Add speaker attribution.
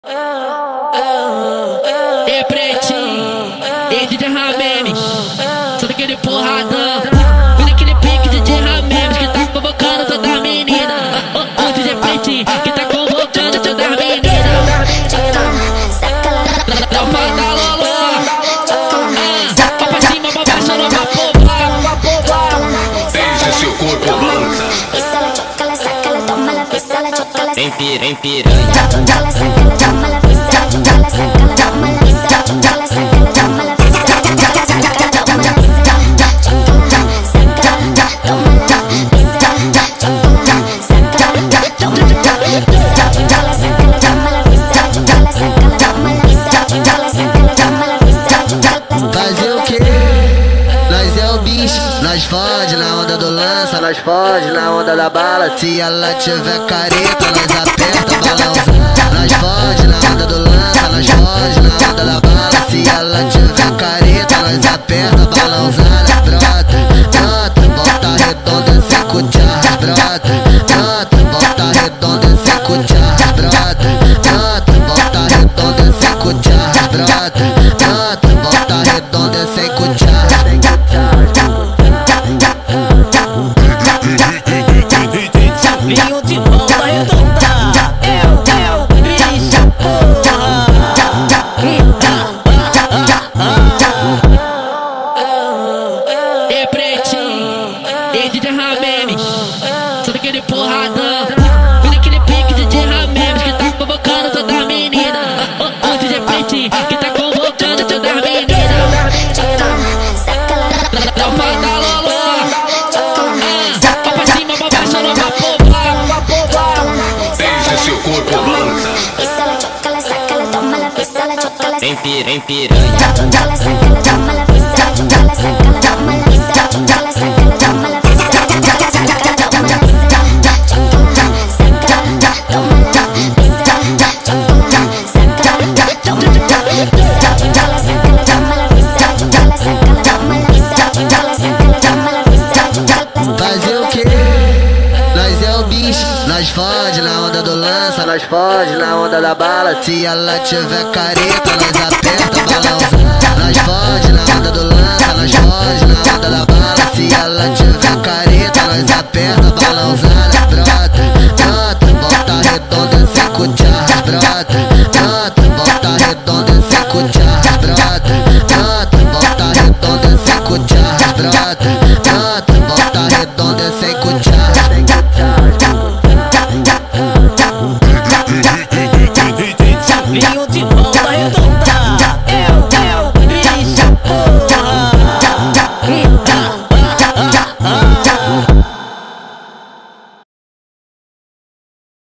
Speaker 1: E pretinho, e DJ Ramemes, só daquele porradão. Vem naquele pique de DJ Ramemes que tá convocando toda a menina. O DJ pretinho que tá convocando toda a menina. Tropa da Lolo, pra cima, pra baixo, não vai poupar.
Speaker 2: Deixa seu corpo balançar.
Speaker 1: Em piranha.
Speaker 3: Fazer o quê? Nós é o bicho. Nós fode na onda do lança, nós fode na onda da bala. Se ela tiver careta, nós aperta o balãozão. Nós fode na onda do lança, nós fode na onda da bala. Se ela tiver careta, nós aperta o balãozada. Brota, brota, volta redonda sem cuchara. Brota, brota, volta redonda sem cuchara. Brota, brota, volta redonda sem cuchara. Brota, brota, volta redonda sem cuchara.
Speaker 1: Vinho de volta redonda, eu, bicho, porra. E pretinho, e DJ Ramemes, só daquele porradão. Vem naquele pique de DJ Ramemes que tá convocando toda a menina. O DJ pretinho que tá convocando toda a menina. Tropa da Lolo, pra cima, pra baixo, não vai poupar.
Speaker 2: Deixa seu corpo balançar.
Speaker 1: Em piranha.
Speaker 3: Fazer o quê? Nós é o bicho. Nós fode na onda do lança, nós fode na onda da bala. Se ela tiver careta, nós aperta o balãozão. Nós fode na onda do lança, nós fode na onda da bala. Se ela tiver careta, nós aperta o balãozão.